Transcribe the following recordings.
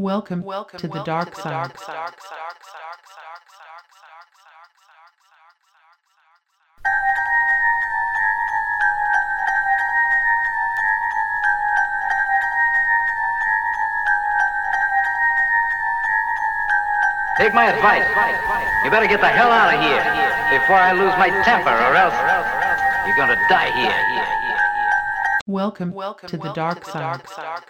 Welcome to the dark side. Take my advice. You better get the hell out of here before I lose my temper, or else you're gonna die here. Welcome to the dark side.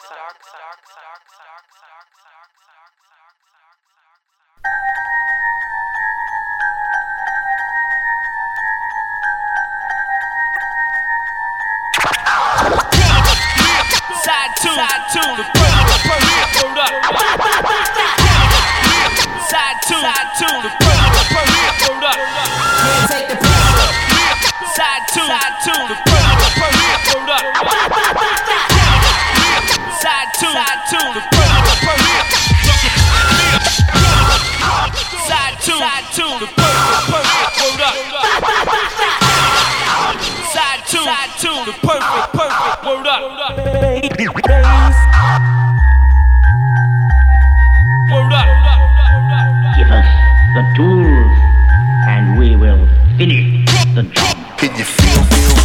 Side two, the perfect, hold up. Side two, the perfect, hold up. Can't take the pressure. Side two, the perfect, hold up. Side two, the perfect. Side two, the perfect, hold up. Side two, the perfect, word up. Word up. Give us the tools and we will finish the job. Can you feel?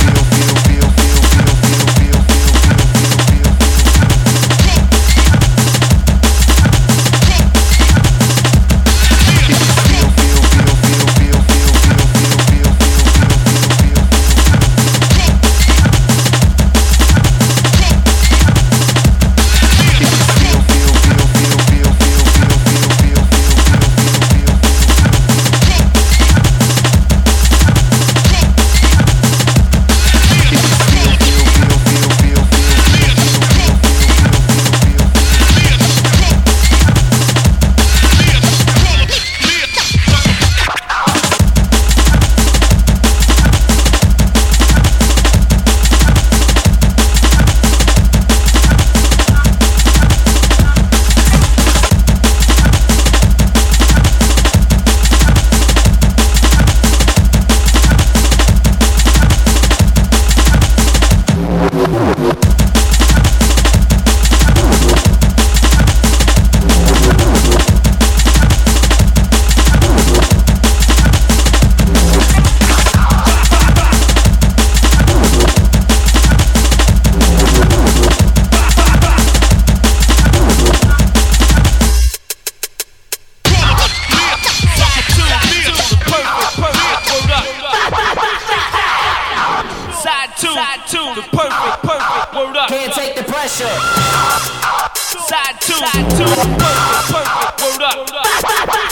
Side two, the perfect, word up. Can't take the pressure. Side two, the perfect, word up.